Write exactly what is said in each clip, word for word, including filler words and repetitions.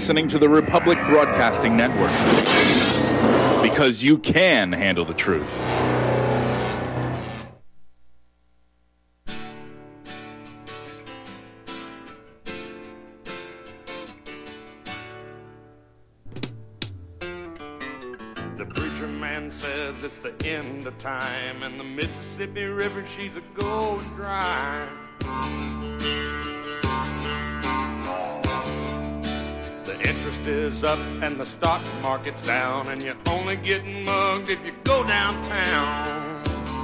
Listening to the Republic Broadcasting Network, because you can handle the truth. The preacher man says it's the end of time, and the Mississippi River, she's a going dry. The interest is up and the stock market's down, and you're only getting mugged if you go downtown.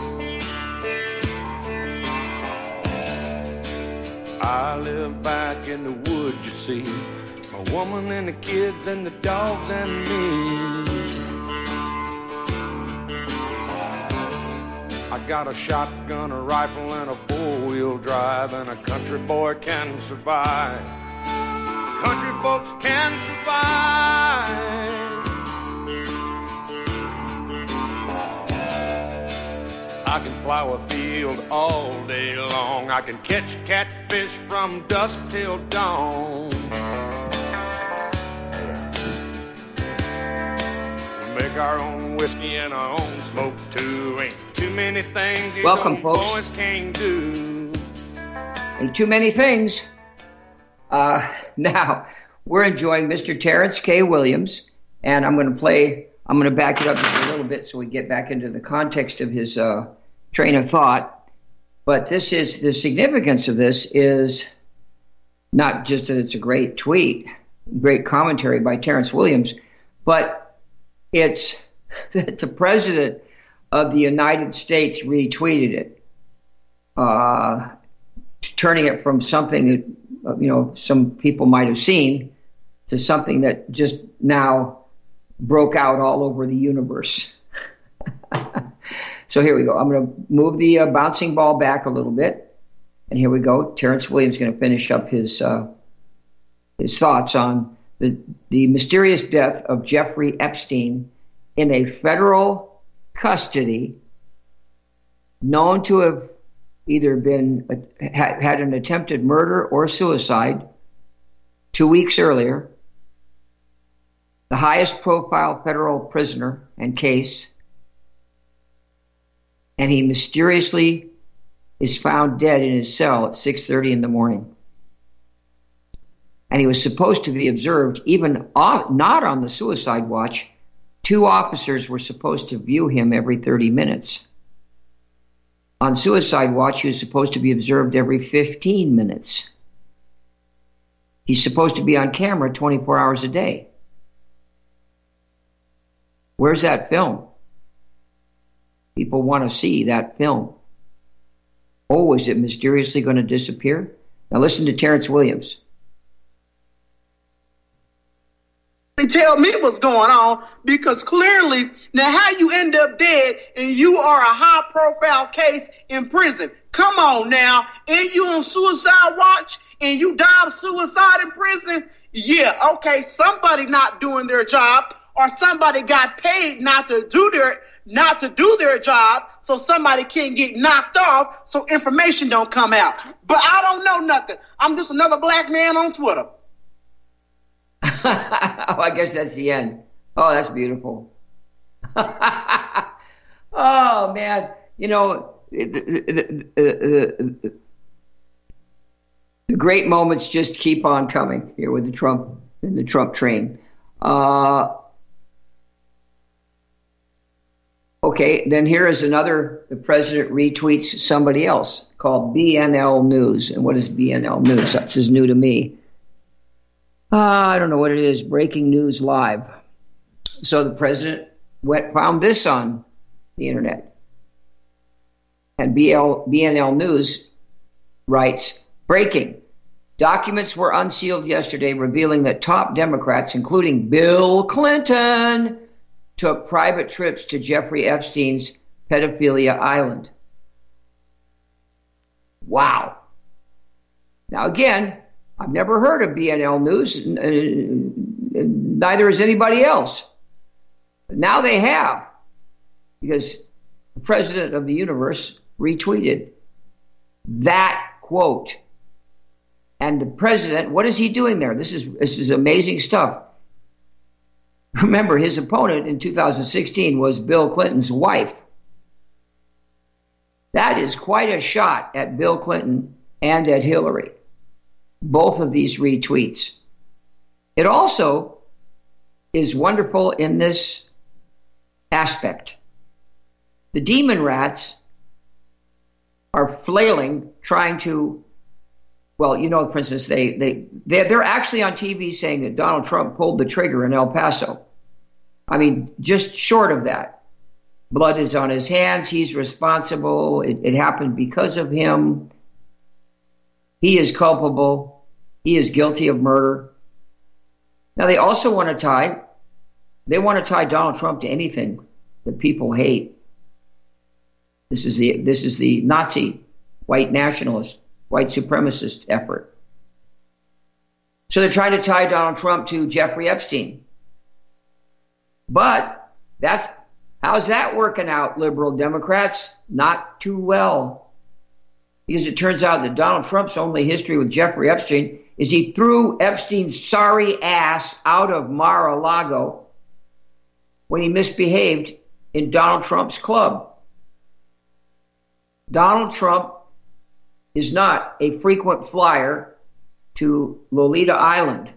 I live back in the woods, you see, a woman and the kids and the dogs and me. I got a shotgun, a rifle, and a four-wheel drive, and a country boy can survive. Country folks can survive. I can plow a field all day long. I can catch catfish from dusk till dawn. We make our own whiskey and our own smoke too. Ain't too many things you Welcome, folks. boys can't do. Ain't too many things. Uh, now, we're enjoying Mister Terrence K. Williams, and I'm going to play, I'm going to back it up just a little bit so we get back into the context of his uh, train of thought. But this is, the significance of this is not just that it's a great tweet, great commentary by Terrence Williams, but it's that the president of the United States retweeted it, uh, turning it from something that, you know, some people might have seen to something that just now broke out all over the universe. So here we go. I'm going to move the uh, bouncing ball back a little bit. And here we go. Terrence Williams is going to finish up his uh, his thoughts on the, the mysterious death of Jeffrey Epstein in a federal custody known to have either been uh, had, had an attempted murder or suicide two weeks earlier. The highest profile federal prisoner and case, and he mysteriously is found dead in his cell at six thirty in the morning. And he was supposed to be observed, even off, not on the suicide watch. Two officers were supposed to view him every thirty minutes. On suicide watch, he was supposed to be observed every fifteen minutes. He's supposed to be on camera twenty-four hours a day. Where's that film? People want to see that film. Oh, is it mysteriously going to disappear? Now listen to Terrence Williams. Tell me what's going on, because clearly now how you end up dead and you are a high profile case in prison. Come on now, and you on suicide watch and you die of suicide in prison? Yeah, okay, somebody not doing their job, or somebody got paid not to do their not to do their job, so somebody can get knocked off so information don't come out. But I don't know nothing. I'm just another black man on Twitter. Oh, I guess that's the end. Oh, that's beautiful. Oh, man. You know, the, the, the, the great moments just keep on coming here with the Trump, in the Trump train. Uh, okay, then here is another, the president retweets somebody else called B N L News. And what is B N L News? This is new to me. Uh, I don't know what it is, Breaking News Live. So the president went, found this on the internet. And B L, B N L News writes, breaking. Documents were unsealed yesterday revealing that top Democrats, including Bill Clinton, took private trips to Jeffrey Epstein's pedophilia island. Wow. Now again, I've never heard of B N L News, neither has anybody else. But now they have, because the president of the universe retweeted that quote. And the president, what is he doing there? This is this is amazing stuff. Remember, his opponent in two thousand sixteen was Bill Clinton's wife. That is quite a shot at Bill Clinton and at Hillary, both of these retweets. It also is wonderful in this aspect. The demon rats are flailing, trying to, well, you know, for instance, they, they, they're, they're actually on T V saying that Donald Trump pulled the trigger in El Paso. I mean, just short of that. Blood is on his hands. He's responsible. It, it happened because of him. He is culpable. He is guilty of murder. Now, they also want to tie, they want to tie Donald Trump to anything that people hate. This is the, this is the Nazi, white nationalist, white supremacist effort. So they're trying to tie Donald Trump to Jeffrey Epstein. But that's, how's that working out, liberal Democrats? Not too well. Because it turns out that Donald Trump's only history with Jeffrey Epstein is he threw Epstein's sorry ass out of Mar-a-Lago when he misbehaved in Donald Trump's club. Donald Trump is not a frequent flyer to Lolita Island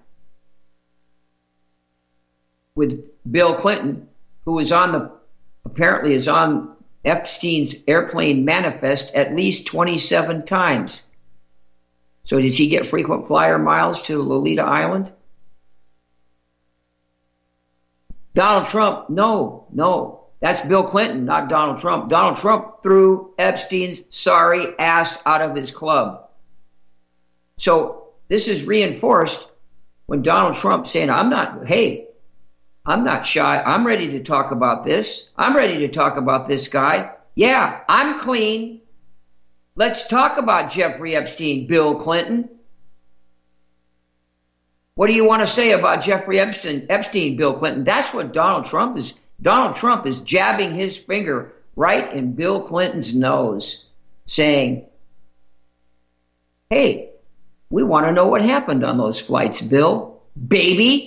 with Bill Clinton, who is on the, apparently is on Epstein's airplane manifest at least twenty-seven times. So does he get frequent flyer miles to Lolita Island? Donald Trump, no, no. That's Bill Clinton, not Donald Trump. Donald Trump threw Epstein's sorry ass out of his club. So this is reinforced when Donald Trump saying, I'm not, hey, I'm not shy. I'm ready to talk about this. I'm ready to talk about this guy. Yeah, I'm clean. Let's talk about Jeffrey Epstein, Bill Clinton. What do you want to say about Jeffrey Epstein, Epstein, Bill Clinton? That's what Donald Trump is. Donald Trump is jabbing his finger right in Bill Clinton's nose, saying, hey, we want to know what happened on those flights, Bill. Baby.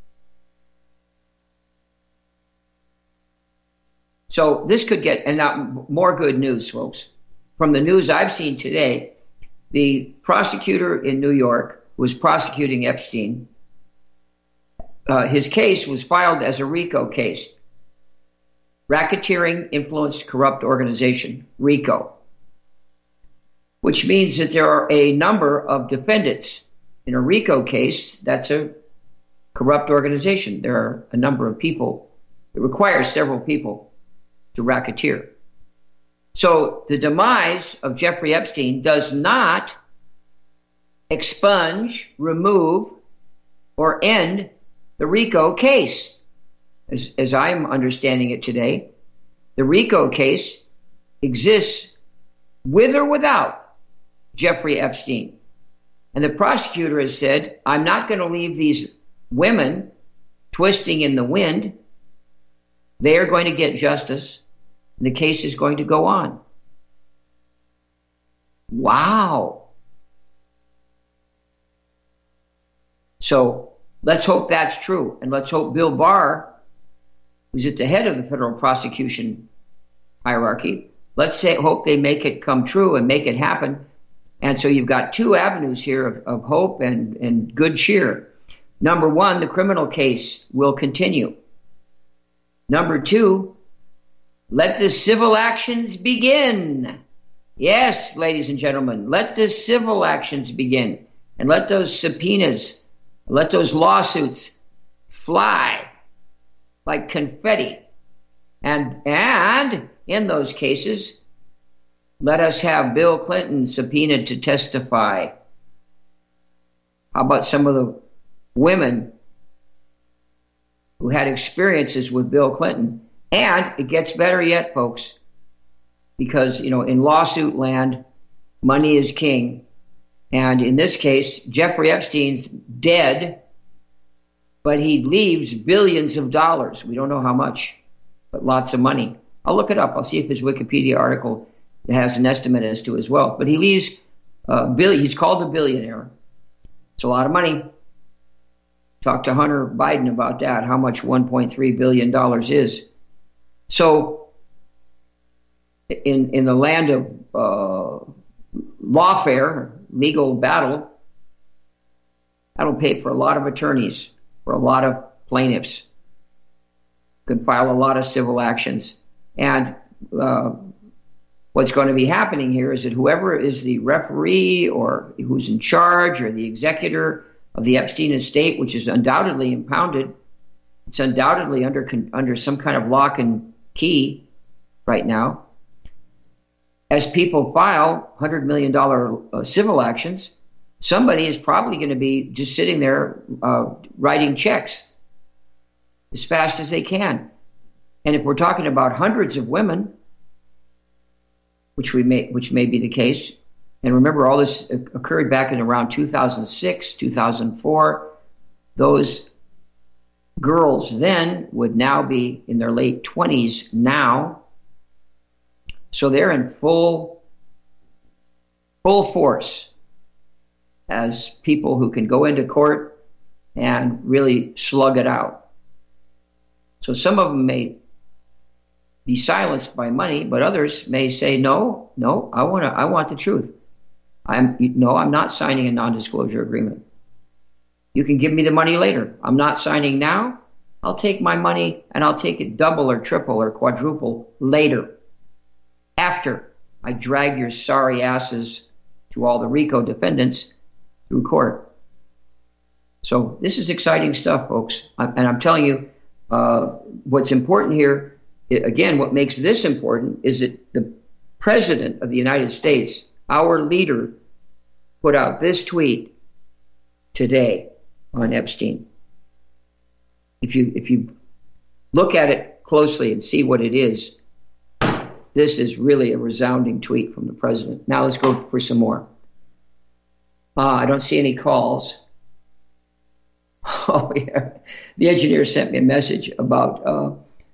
So this could get, and now more good news, folks. From the news I've seen today, the prosecutor in New York who was prosecuting Epstein, uh, his case was filed as a RICO case. Racketeering Influenced Corrupt Organization, RICO. Which means that there are a number of defendants in a RICO case. That's a corrupt organization. There are a number of people. It requires several people to racketeer. So the demise of Jeffrey Epstein does not expunge, remove, or end the RICO case. As, as I'm understanding it today, the RICO case exists with or without Jeffrey Epstein. And the prosecutor has said, I'm not going to leave these women twisting in the wind. They are going to get justice. And the case is going to go on. Wow. So let's hope that's true. And let's hope Bill Barr, who's at the head of the federal prosecution hierarchy, let's say, hope they make it come true and make it happen. And so you've got two avenues here of, of hope and, and good cheer. Number one, the criminal case will continue. Number two, let the civil actions begin. Yes, ladies and gentlemen, let the civil actions begin. And let those subpoenas, let those lawsuits fly like confetti. And, and in those cases, let us have Bill Clinton subpoenaed to testify. How about some of the women who had experiences with Bill Clinton? And it gets better yet, folks, because, you know, in lawsuit land, money is king. And in this case, Jeffrey Epstein's dead, but he leaves billions of dollars. We don't know how much, but lots of money. I'll look it up. I'll see if his Wikipedia article has an estimate as to his wealth. But he leaves uh, billion. He's called a billionaire. It's a lot of money. Talk to Hunter Biden about that, how much one point three billion dollars is. So in in the land of uh, lawfare, legal battle, that'll pay for a lot of attorneys, for a lot of plaintiffs. Could file a lot of civil actions. And uh, what's going to be happening here is that whoever is the referee or who's in charge or the executor of the Epstein estate, which is undoubtedly impounded, it's undoubtedly under under some kind of lock and key right now. As people file one hundred million dollars uh, civil actions, somebody is probably going to be just sitting there uh, writing checks as fast as they can. And if we're talking about hundreds of women, which we may, which may be the case, and remember all this occurred back in around two thousand six, two thousand four, those girls then would now be in their late twenties now. So they're in full, full force as people who can go into court and really slug it out. So some of them may be silenced by money, but others may say, no, no, I want to, I want the truth. I'm, no, I'm not signing a non-disclosure agreement. You can give me the money later. I'm not signing now. I'll take my money and I'll take it double or triple or quadruple later, after I drag your sorry asses to all the RICO defendants through court. So this is exciting stuff, folks. And I'm telling you, uh, what's important here, again, what makes this important is that the President of the United States, our leader, put out this tweet today on Epstein. If you if you look at it closely and see what it is, this is really a resounding tweet from the president. Now let's go for some more. Uh, I don't see any calls. Oh, yeah. The engineer sent me a message about, uh,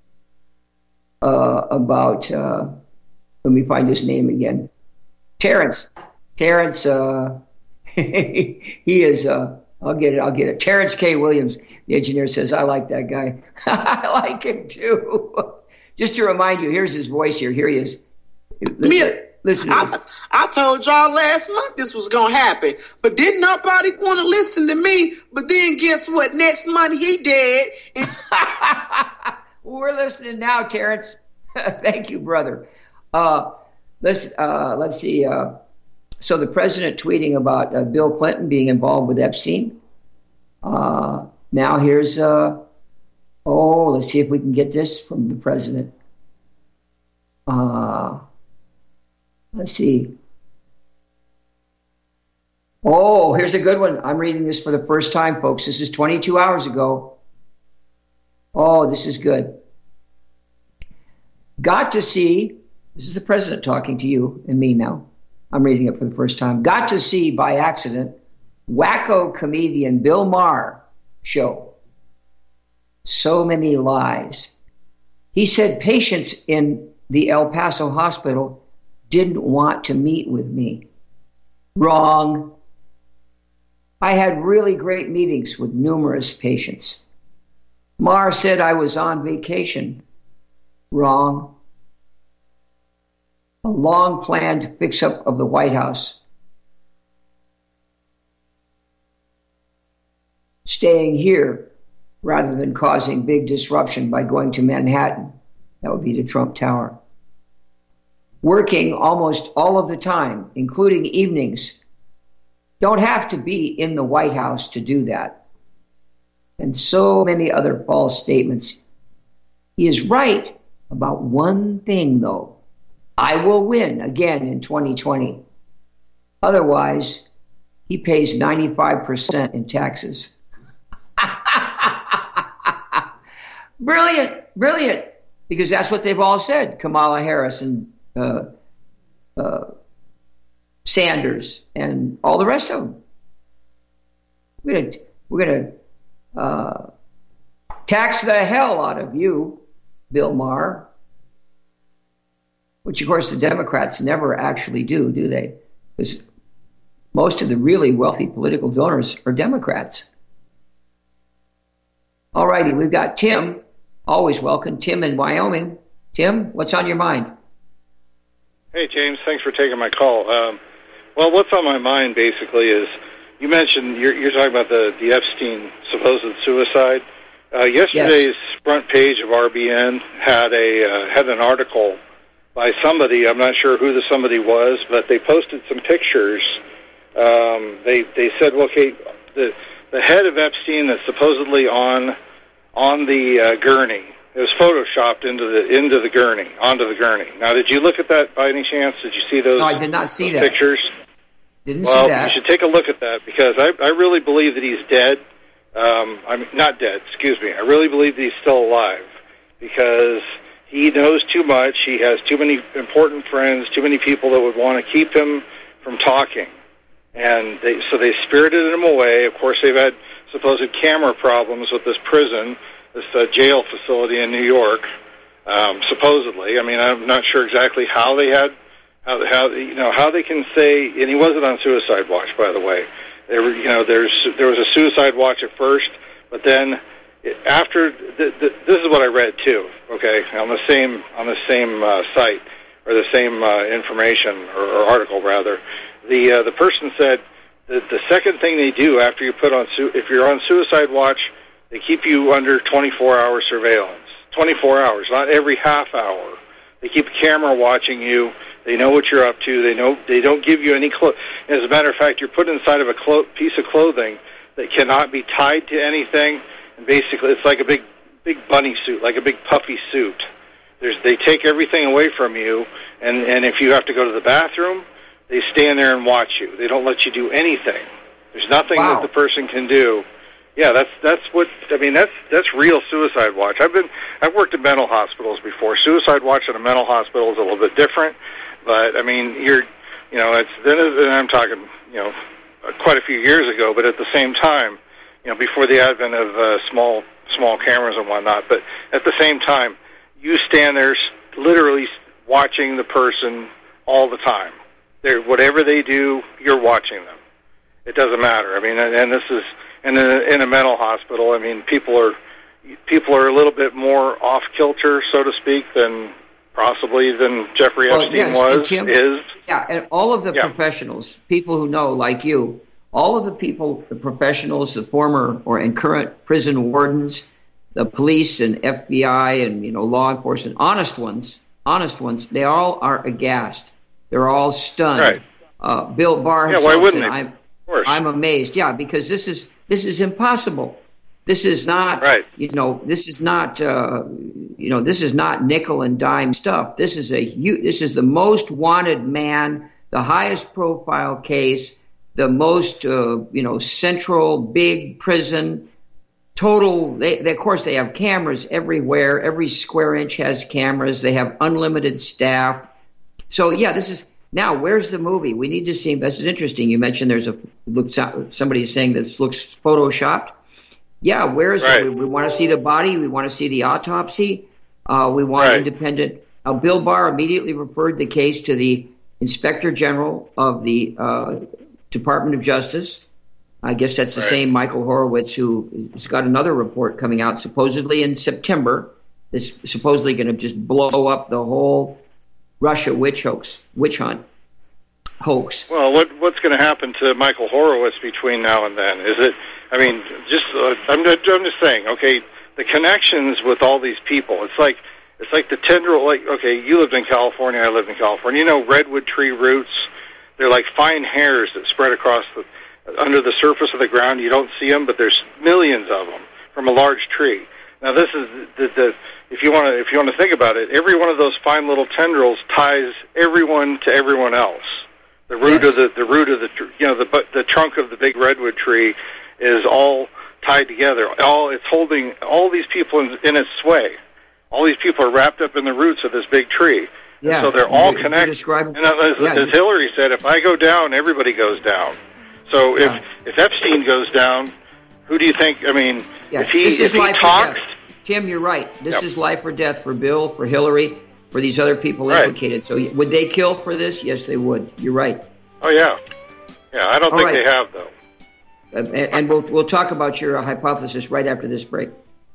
uh, about uh, let me find his name again. Terrence. Terrence, uh, he is, uh, I'll get it, I'll get it. Terrence K. Williams, the engineer says, I like that guy. I like him too. Just to remind you, here's his voice here. Here he is. Listen, Me, listen to I, I told y'all last month this was going to happen, but didn't nobody want to listen to me. But then guess what? Next month he dead. And- well, we're listening now, Terrence. Thank you, brother. Uh, let's, uh, let's see. Uh, so the president tweeting about uh, Bill Clinton being involved with Epstein. Uh, now here's... Uh, Oh, let's see if we can get this from the president. Uh, let's see. Oh, here's a good one. I'm reading this for the first time, folks. This is twenty-two hours ago. Oh, this is good. Got to see, this is the president talking to you and me now. I'm reading it for the first time. Got to see by accident wacko comedian Bill Maher show. So many lies. He said patients in the El Paso hospital didn't want to meet with me. Wrong. I had really great meetings with numerous patients. Maher said I was on vacation. Wrong. A long-planned fix-up of the White House. Staying here rather than causing big disruption by going to Manhattan. That would be the Trump Tower. Working almost all of the time, including evenings. Don't have to be in the White House to do that. And so many other false statements. He is right about one thing, though. I will win again in twenty twenty. Otherwise, he pays ninety-five percent in taxes. Brilliant, brilliant, because that's what they've all said. Kamala Harris and uh, uh, Sanders and all the rest of them. We're gonna we're gonna uh, tax the hell out of you, Bill Maher, which of course the Democrats never actually do, do they? Because most of the really wealthy political donors are Democrats. All righty, we've got Tim. Always welcome. Tim in Wyoming. Tim, what's on your mind? Hey, James. Thanks for taking my call. Um, well, what's on my mind, basically, is you mentioned, you're, you're talking about the, the Epstein supposed suicide. Uh, yesterday's yes. front page of R B N had a uh, had an article by somebody. I'm not sure who the somebody was, but they posted some pictures. Um, they they said, okay, the the head of Epstein that's supposedly on on the uh, gurney. It was photoshopped into the into the gurney, onto the gurney. Now, did you look at that by any chance? Did you see those? No, I did not see that. Pictures? Didn't well, see that. You should take a look at that because I, I really believe that he's dead. Um, I mean, not dead. Excuse me. I really believe that he's still alive because he knows too much. He has too many important friends, too many people that would want to keep him from talking, and they, so they spirited him away. Of course, they've had supposed camera problems with this prison, this uh, jail facility in New York, um, supposedly. I mean, I'm not sure exactly how they had, how, how you know, how they can say, and he wasn't on suicide watch, by the way. There were, you know, there's there was a suicide watch at first, but then after, the, the, this is what I read too, okay, on the same on the same uh, site, or the same uh, information, or, or article rather. The uh, the person said that the second thing they do after you put on, su- if you're on suicide watch, they keep you under twenty-four hour surveillance. twenty-four hours, not every half hour. They keep a camera watching you. They know what you're up to. They know they don't give you any clothes. As a matter of fact, you're put inside of a clo- piece of clothing that cannot be tied to anything. And basically, it's like a big, big bunny suit, like a big puffy suit. There's, they take everything away from you, and, and if you have to go to the bathroom, they stand there and watch you. They don't let you do anything. There's nothing wow. that the person can do. Yeah, that's that's what I mean. That's that's real suicide watch. I've been I've worked in mental hospitals before. Suicide watch in a mental hospital is a little bit different, but I mean, you're you know, it's then I'm talking you know quite a few years ago, but at the same time, you know, before the advent of uh, small small cameras and whatnot. But at the same time, you stand there literally watching the person all the time. They're, whatever they do, you're watching them. It doesn't matter. I mean, and, and this is. And in a, in a mental hospital, I mean, people are people are a little bit more off kilter, so to speak, than possibly than Jeffrey well, Epstein yes, was. And Tim, is yeah, and all of the yeah. professionals, people who know, like you, all of the people, the professionals, the former or and current prison wardens, the police and F B I and you know law enforcement, honest ones, honest ones, they all are aghast. They're all stunned. Right. Uh, Bill Barr yeah, himself why wouldn't said, they? I'm, Of course. I'm amazed. Yeah, because this is this is impossible. This is not, right. you know, this is not, uh, you know, this is not nickel and dime stuff. This is a, this is the most wanted man, the highest profile case, the most, uh, you know, central big prison, total. They, they, of course, they have cameras everywhere. Every square inch has cameras. They have unlimited staff. So yeah, this is. Now, where's the movie? We need to see. This is interesting. You mentioned there's a looks. Somebody is saying this looks photoshopped. Yeah, where is right. it? We, we want to see the body. We want to see the autopsy. Uh, we want right. independent. Uh, Bill Barr immediately referred the case to the Inspector General of the uh, Department of Justice. I guess that's the right. same Michael Horowitz who's got another report coming out supposedly in September. This supposedly going to just blow up the whole Russia witch hoax, witch hunt hoax. Well, what what's going to happen to Michael Horowitz between now and then? Is it? I mean, just uh, I'm I'm just saying. Okay, the connections with all these people. It's like it's like the tendril. Like okay, you lived in California. I lived in California. You know, redwood tree roots. They're like fine hairs that spread across the under the surface of the ground. You don't see them, but there's millions of them from a large tree. Now, this is the, the if you want to if you want to think about it, every one of those fine little tendrils ties everyone to everyone else. The root yes. of the the root of the you know the the trunk of the big redwood tree is all tied together. All it's holding all these people in, in its sway. All these people are wrapped up in the roots of this big tree. Yeah. And so they're all you, connected. Describe, and as, yeah, as Hillary said, if I go down, everybody goes down. So yeah. if if Epstein goes down, who do you think? I mean, yeah. if he this if is he talks. Tim, you're right. This Yep. is life or death for Bill, for Hillary, for these other people right. implicated. So would they kill for this? Yes, they would. You're right. Oh, yeah. Yeah, I don't All think right. they have, though. And, and we'll we'll talk about your uh, hypothesis right after this break.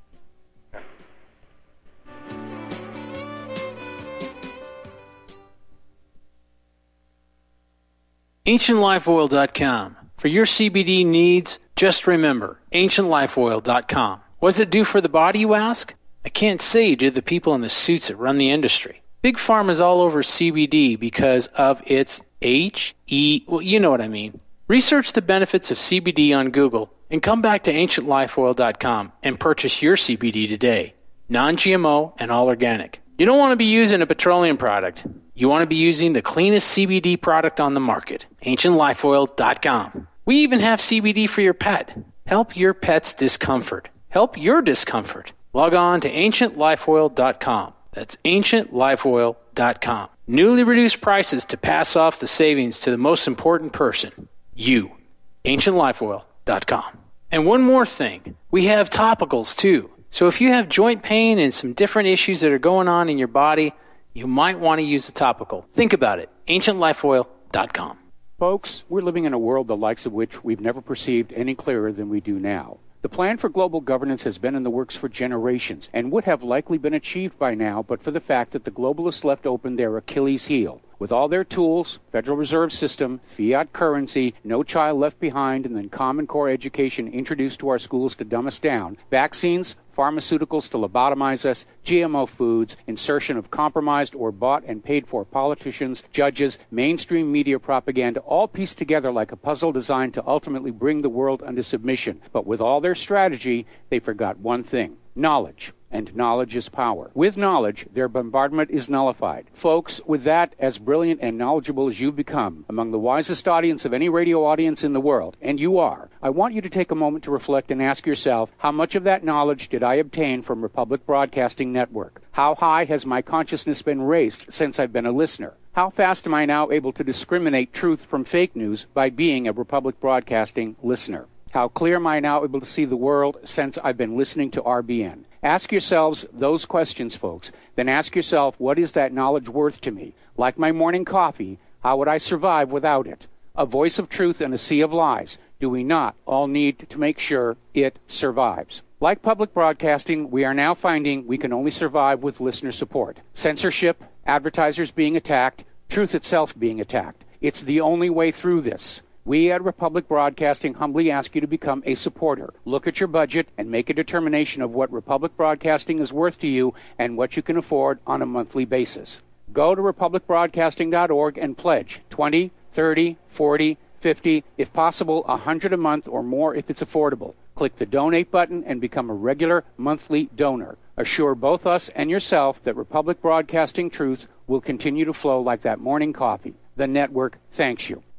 ancient life oil dot com. For your C B D needs, just remember, ancient life oil dot com. What does it do for the body, you ask? I can't say due to the people in the suits that run the industry. Big Pharma is all over C B D because of its H E, well, you know what I mean. Research the benefits of C B D on Google and come back to ancient life oil dot com and purchase your C B D today. Non-G M O and all organic. You don't want to be using a petroleum product. You want to be using the cleanest C B D product on the market. ancient life oil dot com. We even have C B D for your pet. Help your pet's discomfort. Help your discomfort. Log on to ancient life oil dot com. That's ancient life oil dot com. Newly reduced prices to pass off the savings to the most important person. You. ancient life oil dot com. And one more thing. We have topicals too. So if you have joint pain and some different issues that are going on in your body, you might want to use a topical. Think about it. ancient life oil dot com. Folks, we're living in a world the likes of which we've never perceived any clearer than we do now. The plan for global governance has been in the works for generations and would have likely been achieved by now but for the fact that the globalists left open their Achilles heel. With all their tools, Federal Reserve System, fiat currency, no child left behind, and then Common Core education introduced to our schools to dumb us down, vaccines, pharmaceuticals to lobotomize us, G M O foods, insertion of compromised or bought and paid for politicians, judges, mainstream media propaganda, all pieced together like a puzzle designed to ultimately bring the world under submission. But with all their strategy, they forgot one thing: knowledge. And knowledge is power. With knowledge, their bombardment is nullified. Folks, with that, as brilliant and knowledgeable as you've become, among the wisest audience of any radio audience in the world, and you are, I want you to take a moment to reflect and ask yourself, how much of that knowledge did I obtain from Republic Broadcasting Network? How high has my consciousness been raised since I've been a listener? How fast am I now able to discriminate truth from fake news by being a Republic Broadcasting listener? How clear am I now able to see the world since I've been listening to R B N? Ask yourselves those questions, folks. Then ask yourself, what is that knowledge worth to me? Like my morning coffee, how would I survive without it? A voice of truth in a sea of lies. Do we not all need to make sure it survives? Like public broadcasting, we are now finding we can only survive with listener support. Censorship, advertisers being attacked, truth itself being attacked. It's the only way through this. We at Republic Broadcasting humbly ask you to become a supporter. Look at your budget and make a determination of what Republic Broadcasting is worth to you and what you can afford on a monthly basis. Go to republic broadcasting dot org and pledge twenty, thirty, forty, fifty, if possible one hundred a month or more if it's affordable. Click the donate button and become a regular monthly donor. Assure both us and yourself that Republic Broadcasting truth will continue to flow like that morning coffee. The network thanks you.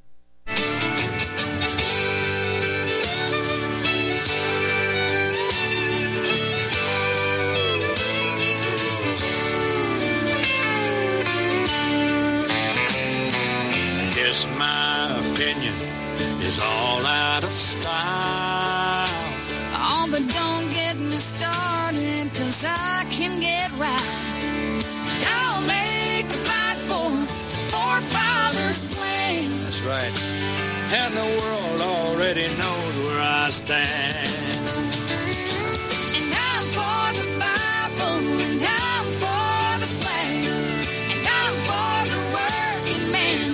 My opinion is all out of style. Oh, but don't get me started, cause I can get right. I'll make a fight for forefathers' plan. That's right. And the world already knows where I stand. And I'm for the Bible, and I'm for the flag, and I'm for the working man.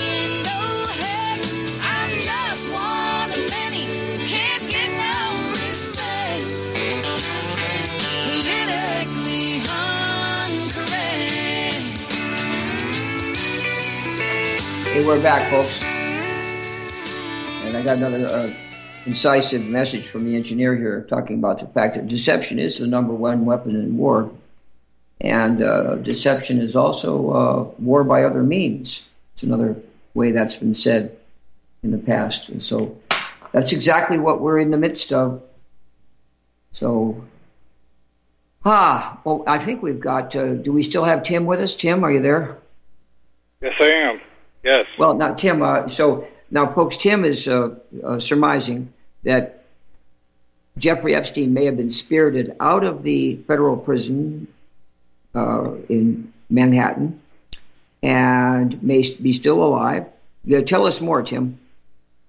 Hey, we're back, folks. And I got another uh, incisive message from the engineer here talking about the fact that deception is the number one weapon in war. And uh, deception is also uh, war by other means. It's another way that's been said in the past. And so that's exactly what we're in the midst of. So, ah, well, I think we've got, uh, do we still have Tim with us? Tim, are you there? Yes, I am. Yes. Well, now, Tim, uh, so now, folks, Tim is uh, uh, surmising that Jeffrey Epstein may have been spirited out of the federal prison uh, in Manhattan and may be still alive. Yeah, tell us more, Tim.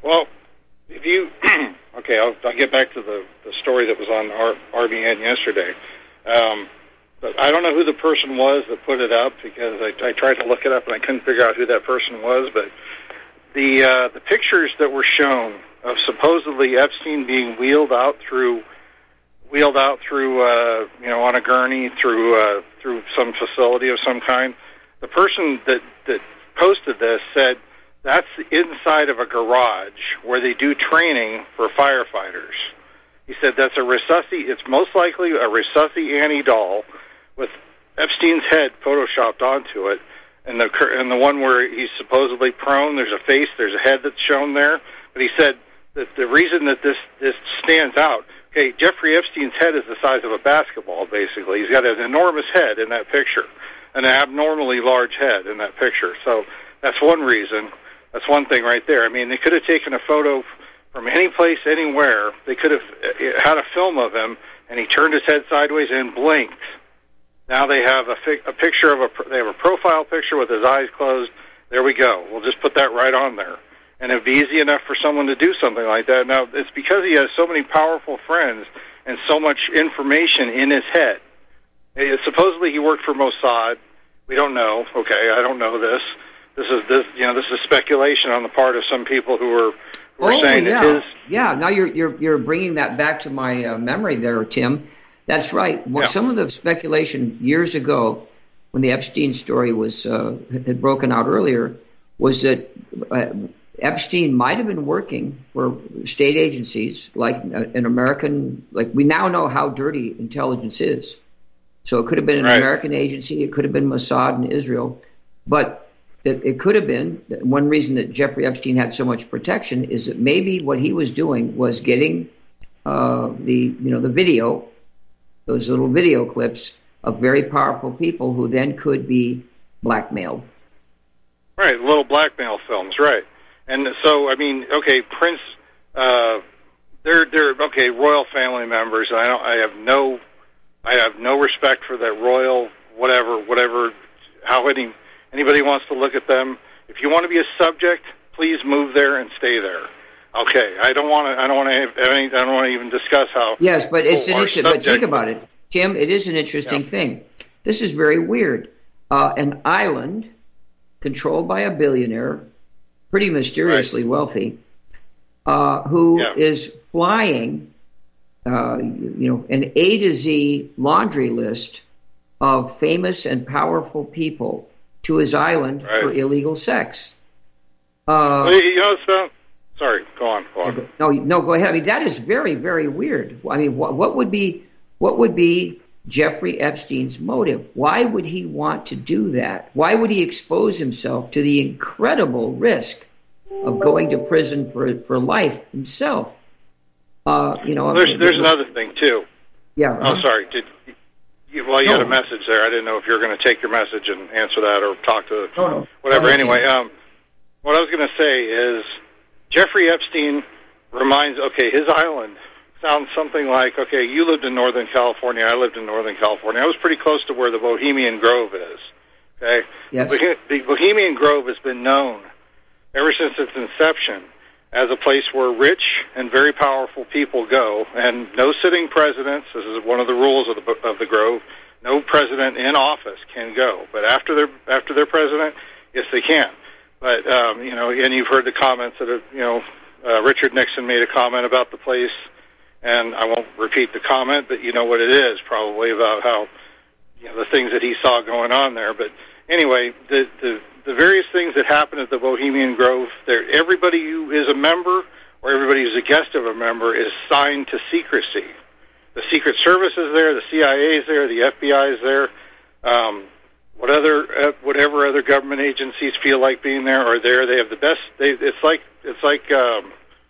Well, if you okay, I'll, I'll get back to the, the story that was on R, RBN yesterday. Um, but I don't know who the person was that put it up because I, I tried to look it up and I couldn't figure out who that person was. But the uh, the pictures that were shown of supposedly Epstein being wheeled out through wheeled out through uh, you know on a gurney through uh, through some facility of some kind. The person that that posted this said that's inside of a garage where they do training for firefighters. He said that's a Resusci, it's most likely a Resusci Annie doll with Epstein's head photoshopped onto it, and the and the one where he's supposedly prone, there's a face, there's a head that's shown there. But he said that the reason that this, this stands out, okay, Jeffrey Epstein's head is the size of a basketball, basically. He's got an enormous head in that picture, an abnormally large head in that picture. So that's one reason. That's one thing right there. I mean, they could have taken a photo from any place, anywhere. They could have had a film of him, and he turned his head sideways and blinked. Now they have a, fi- a picture of a, they have a profile picture with his eyes closed. There we go. We'll just put that right on there. And it'd be easy enough for someone to do something like that. Now, it's because he has so many powerful friends and so much information in his head. It, supposedly he worked for Mossad. We don't know. Okay, I don't know this. This is this, you know, this is speculation on the part of some people who are who are oh, saying yeah. that his. Yeah, now you're you're you're bringing that back to my uh, memory there, Tim. That's right. Well, Yeah. some of the speculation years ago, when the Epstein story was uh, had broken out earlier, was that uh, Epstein might have been working for state agencies like uh, an American. Like we now know how dirty intelligence is, so it could have been an Right. American agency. It could have been Mossad in Israel, but. It, it could have been one reason that Jeffrey Epstein had so much protection is that maybe what he was doing was getting uh, the you know the video, those little video clips of very powerful people who then could be blackmailed. Right, little blackmail films, right. And so, I mean, okay, Prince, uh, they're they're okay, royal family members. I don't, I have no, I have no respect for that royal whatever, whatever, how any. Anybody wants to look at them? If you want to be a subject, please move there and stay there. Okay, I don't want to. I don't want to. Have any, I don't want to even discuss how. Yes, but it's an are interesting. But subject- think about it, Tim. It is an interesting Yeah. thing. This is very weird. Uh, an island controlled by a billionaire, pretty mysteriously wealthy, uh, who Yeah. is flying, uh, you know, an A to Z laundry list of famous and powerful people to his island Right. for illegal sex. Uh, Well, you know, so, sorry, go on, go on. no, no, go ahead. I mean, that is very, very weird. I mean, what, what would be, what would be Jeffrey Epstein's motive? Why would he want to do that? Why would he expose himself to the incredible risk of going to prison for for life himself? Uh, you know, There's there's another thing too. Yeah. Oh, sorry. Did you, well, you had No. a message there. I didn't know if you were going to take your message and answer that or talk to No, no. whatever. Go ahead, Anyway, Tim. um, what I was going to say is Jeffrey Epstein reminds. Okay, his island sounds something like. Okay, you lived in Northern California. I lived in Northern California. I was pretty close to where the Bohemian Grove is. Okay. Yes. Bohe- The Bohemian Grove has been known ever since its inception as a place where rich and very powerful people go, and no sitting presidents. This is one of the rules of the of the Grove. No president in office can go, but after their after their president, yes, they can. But um, you know, and you've heard the comments that have, you know, uh, Richard Nixon made a comment about the place, and I won't repeat the comment, but you know what it is probably about how you know the things that he saw going on there. But anyway, the the the various things that happen at the Bohemian Grove, there, everybody who is a member or everybody who's a guest of a member is signed to secrecy. The Secret Service is there, the C I A is there, the F B I is there. Um, what other, uh, whatever other government agencies feel like being there are there. They have the best. They, it's like it's like um,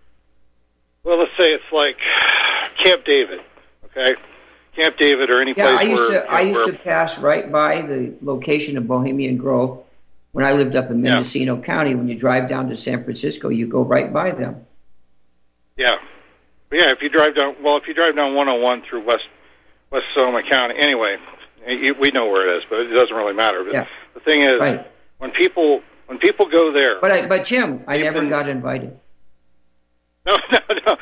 well, let's say it's like Camp David. Okay, Camp David or any Yeah, place I used where to I used where, to pass right by the location of Bohemian Grove when I lived up in Yeah. Mendocino County. When you drive down to San Francisco, you go right by them. Yeah. But yeah, if you drive down, well, if you drive down one oh one through West West Sonoma County, anyway, you, we know where it is, but it doesn't really matter. But Yeah. the thing is, Right. when people when people go there, But I, but Jim, I You've never been- got invited. No, no, no.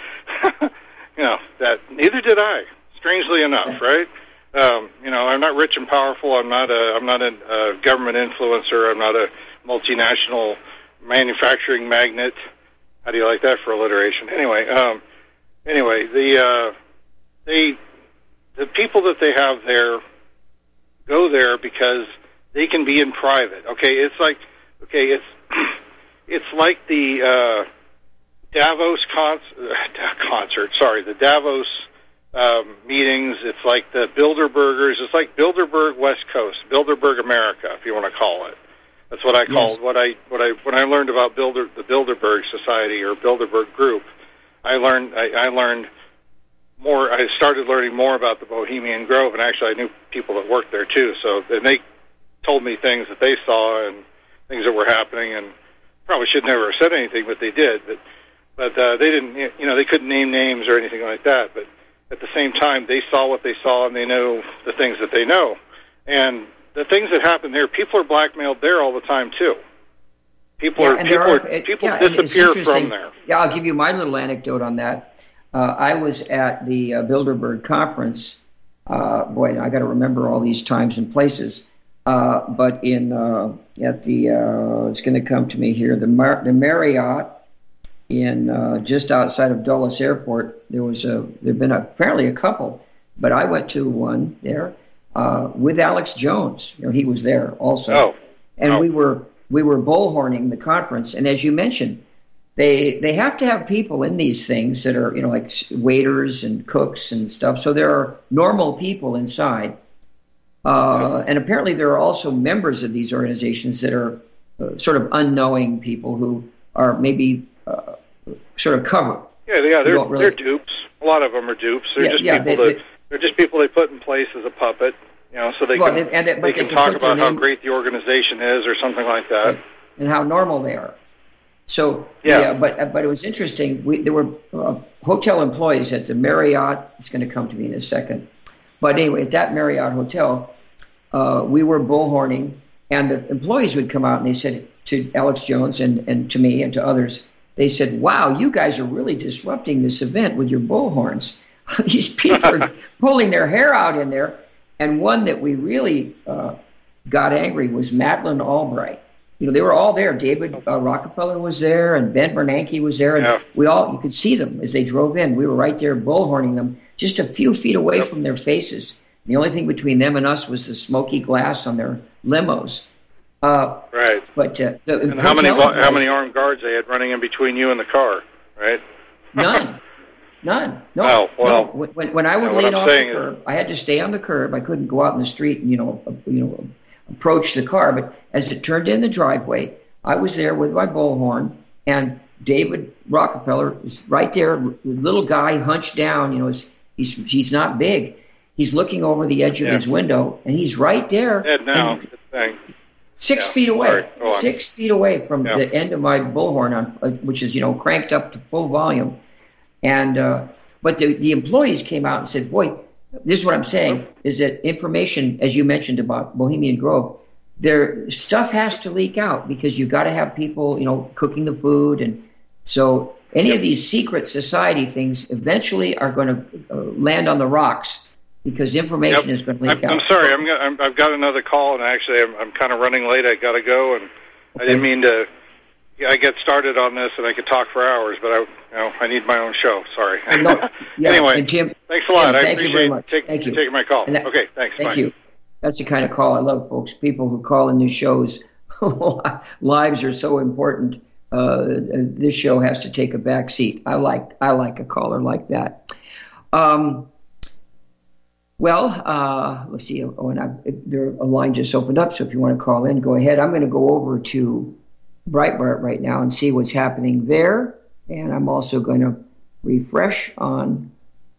You know, that neither did I. Strangely enough, right? Um, you know, I'm not rich and powerful. I'm not a. I'm not a, a government influencer. I'm not a multinational manufacturing magnate. How do you like that for alliteration? Anyway, um, anyway, the uh, they the people that they have there go there because they can be in private. Okay, it's like okay, it's it's like the uh, Davos con- concert. Sorry, the Davos um, meetings. It's like the Bilderbergers. It's like Bilderberg West Coast, Bilderberg America, if you want to call it. That's what I called yes. what I what I when I learned about Bilder the Bilderberg Society or Bilderberg Group. I learned I, I learned more. I started learning more about the Bohemian Grove, and actually I knew people that worked there too. So and they told me things that they saw and things that were happening, and probably should never have said anything, but they did. But but uh, they didn't. You know, they couldn't name names or anything like that. But at the same time, they saw what they saw, and they know the things that they know, and the things that happen there, people are blackmailed there all the time too. People yeah, are people are, are it, people yeah, disappear from there. Yeah, I'll give you my little anecdote on that. Uh, I was at the uh, Bilderberg conference. Uh, boy, I got to remember all these times and places. Uh, but in uh, at the uh, it's going to come to me here the Mar- the Marriott in uh, just outside of Dulles Airport. There was a there'd been a, apparently a couple, but I went to one there. Uh, with Alex Jones, you know, he was there also, oh. and oh. we were we were bullhorning the conference. And as you mentioned, they they have to have people in these things that are you know like waiters and cooks and stuff. So there are normal people inside, uh, and apparently there are also members of these organizations that are uh, sort of unknowing people who are maybe uh, sort of covered. Yeah, yeah, they're really... they're dupes. A lot of them are dupes. They're yeah, just yeah, people they, that. They're just people they put in place as a puppet, you know, so they well, can, and, and, they can they talk can about how name, great the organization is or something like that. And how normal they are. So, yeah, yeah but but it was interesting. We, there were uh, hotel employees at the Marriott. It's going to come to me in a second. But anyway, at that Marriott hotel, uh, we were bullhorning, and the employees would come out and they said to Alex Jones and, and to me and to others, they said, wow, you guys are really disrupting this event with your bullhorns. These people are pulling their hair out in there. And one that we really uh, got angry was Madeleine Albright. You know, they were all there. David uh, Rockefeller was there, and Ben Bernanke was there. And yeah. we all, you could see them as they drove in. We were right there bullhorning them, just a few feet away yep. from their faces. The only thing between them and us was the smoky glass on their limos. Uh, right. But uh, the and how many how many armed guards they had running in between you and the car, right? None. None. No. Oh, well, no. When, when I would you know, lean off the curb, is... I had to stay on the curb. I couldn't go out in the street and, you know, uh, you know, approach the car. But as it turned in the driveway, I was there with my bullhorn, and David Rockefeller is right there, the little guy hunched down. You know, he's he's, he's not big. He's looking over the edge of yeah. his window, and he's right there. Dead now. Good thing. Six yeah. feet away. Right. Six feet away from yeah. the end of my bullhorn, on, uh, which is, you know, cranked up to full volume. And uh, but the, the employees came out and said, boy, this is what I'm saying, is that information, as you mentioned about Bohemian Grove, their stuff has to leak out because you've got to have people, you know, cooking the food. And so any yep. of these secret society things eventually are going to uh, land on the rocks because information yep. is going to leak I'm, out. I'm sorry, I'm, I'm, I've got another call, and actually I'm, I'm kind of running late. I got to go, and okay. I didn't mean to... Yeah, I get started on this, and I could talk for hours, but I, you know, I need my own show. Sorry. No, yeah, anyway, Tim, thanks a lot. Tim, I thank appreciate you very much. Take, thank you. taking my call. That, okay, thanks. Thank Bye. you. That's the kind of call I love, folks. People who call in these shows. Lives are so important. Uh, this show has to take a back seat. I like I like a caller like that. Um, well, uh, let's see. Oh, and I, there, a line just opened up, so if you want to call in, go ahead. I'm going to go over to Breitbart right now and see what's happening there. And I'm also going to refresh on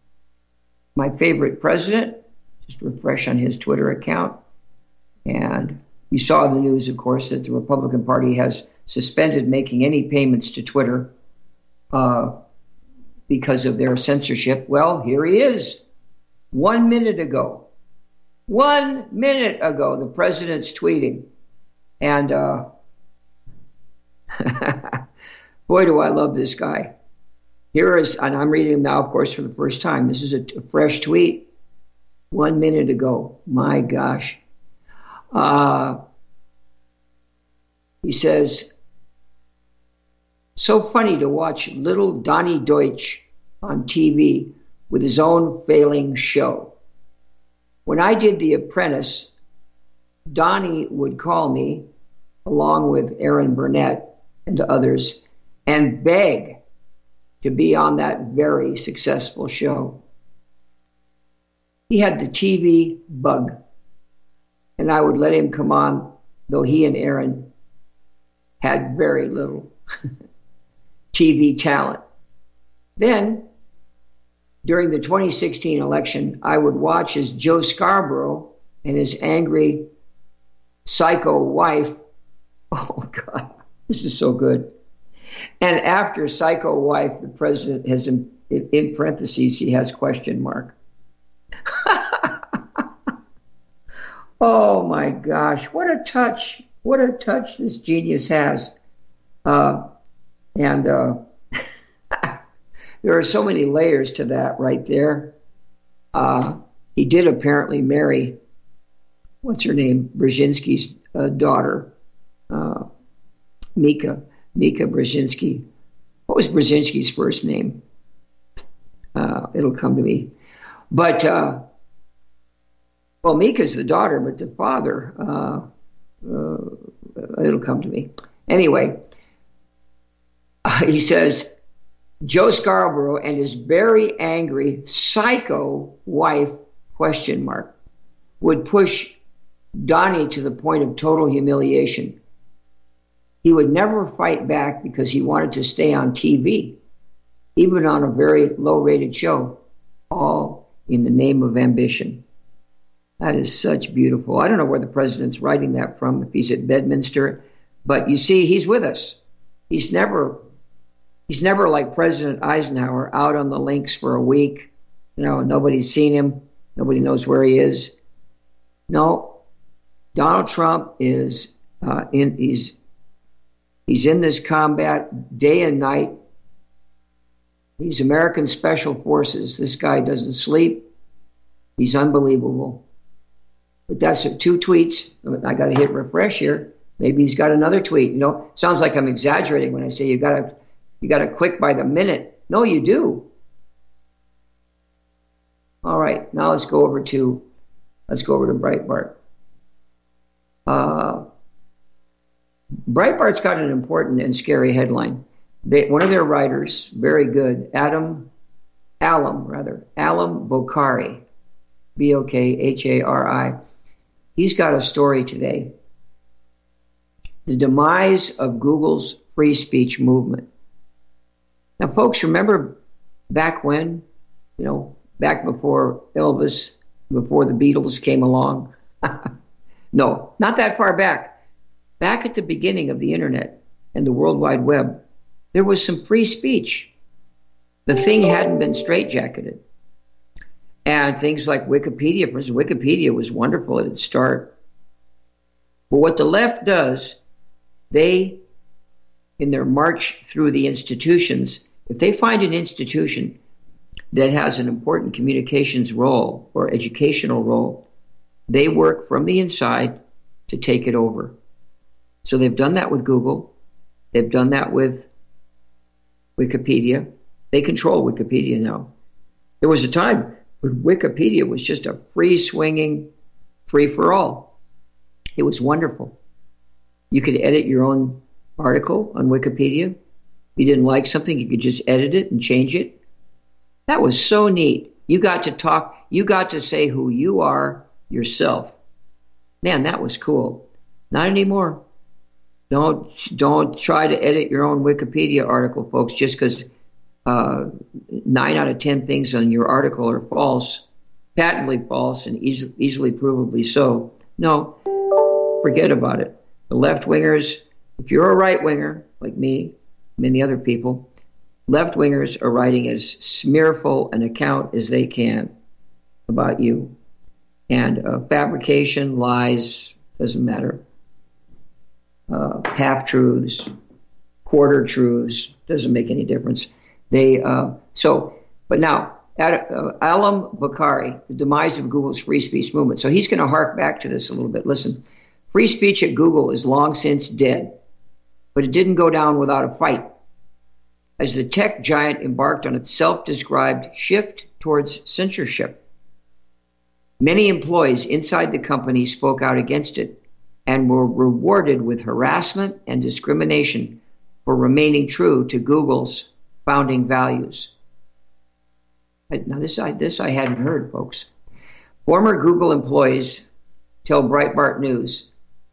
my favorite president, just refresh on his Twitter account. And you saw the news, of course, that the Republican Party has suspended making any payments to Twitter uh, because of their censorship. Well, here he is. One minute ago. One minute ago, the president's tweeting. And uh, boy, do I love this guy. Here is, and I'm reading them now, of course, for the first time. This is a, a fresh tweet one minute ago. My gosh. Uh, he says, so funny to watch little Donnie Deutsch on T V with his own failing show. When I did The Apprentice, Donnie would call me, along with Aaron Burnett and others, and beg to be on that very successful show. He had the T V bug, and I would let him come on, though he and Aaron had very little T V talent. Then, during the twenty sixteen election, I would watch as Joe Scarborough and his angry psycho wife, oh God, this is so good. And after psycho wife, the president has, in, in parentheses, he has question mark. Oh my gosh, what a touch, what a touch this genius has. Uh, and uh, there are so many layers to that right there. Uh, he did apparently marry, what's her name, Brzezinski's uh, daughter, uh, Mika, Mika Brzezinski. What was Brzezinski's first name? Uh, it'll come to me. But, uh, well, Mika's the daughter, but the father, uh, uh, it'll come to me. Anyway, uh, he says, Joe Scarborough and his very angry psycho wife, question mark, would push Donnie to the point of total humiliation. He would never fight back because he wanted to stay on T V, even on a very low-rated show, all in the name of ambition. That is such beautiful. I don't know where the president's writing that from, if he's at Bedminster, but you see, he's with us. He's never, he's never like President Eisenhower, out on the links for a week. You know, nobody's seen him. Nobody knows where he is. No, Donald Trump is uh, in. He's he's in this combat day and night. He's American Special Forces. This guy doesn't sleep. He's unbelievable. But that's two tweets. I got to hit refresh here. Maybe he's got another tweet. You know, sounds like I'm exaggerating when I say you got to you got to click by the minute. No, you do. All right, now let's go over to let's go over to Breitbart. Uh, Breitbart's got an important and scary headline. They, one of their writers, very good, Adam, Alam rather, Alam Bokhari, B O K H A R I. He's got a story today. The demise of Google's free speech movement. Now, folks, remember back when, you know, back before Elvis, before the Beatles came along? No, not that far back. Back at the beginning of the internet and the World Wide Web, there was some free speech. The thing hadn't been straitjacketed. And things like Wikipedia, for instance, Wikipedia was wonderful at its start. But what the left does, they, in their march through the institutions, if they find an institution that has an important communications role or educational role, they work from the inside to take it over. So they've done that with Google. They've done that with Wikipedia. They control Wikipedia now. There was a time when Wikipedia was just a free-swinging, free-for-all. It was wonderful. You could edit your own article on Wikipedia. If you didn't like something, you could just edit it and change it. That was so neat. You got to talk, you got to say who you are yourself. Man, that was cool. Not anymore. Don't don't try to edit your own Wikipedia article, folks, just because uh, nine out of ten things on your article are false, patently false, and easily, easily provably so. No, forget about it. The left-wingers, if you're a right-winger, like me, many other people, left-wingers are writing as smearful an account as they can about you. And uh, fabrication, lies, doesn't matter. Uh, half-truths, quarter-truths, doesn't make any difference. They uh, so, but now, Ad, uh, Alam Bakari, the demise of Google's free speech movement. So he's going to hark back to this a little bit. Listen, free speech at Google is long since dead, but it didn't go down without a fight. As the tech giant embarked on its self-described shift towards censorship, many employees inside the company spoke out against it and were rewarded with harassment and discrimination for remaining true to Google's founding values. Now, this I, this I hadn't heard, folks. Former Google employees tell Breitbart News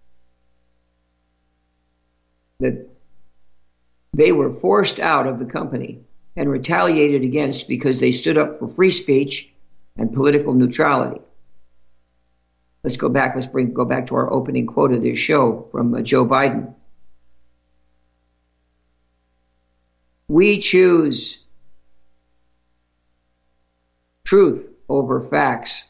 that they were forced out of the company and retaliated against because they stood up for free speech and political neutrality. Let's go back. Let's bring go back to our opening quote of this show from uh, Joe Biden. We choose truth over facts.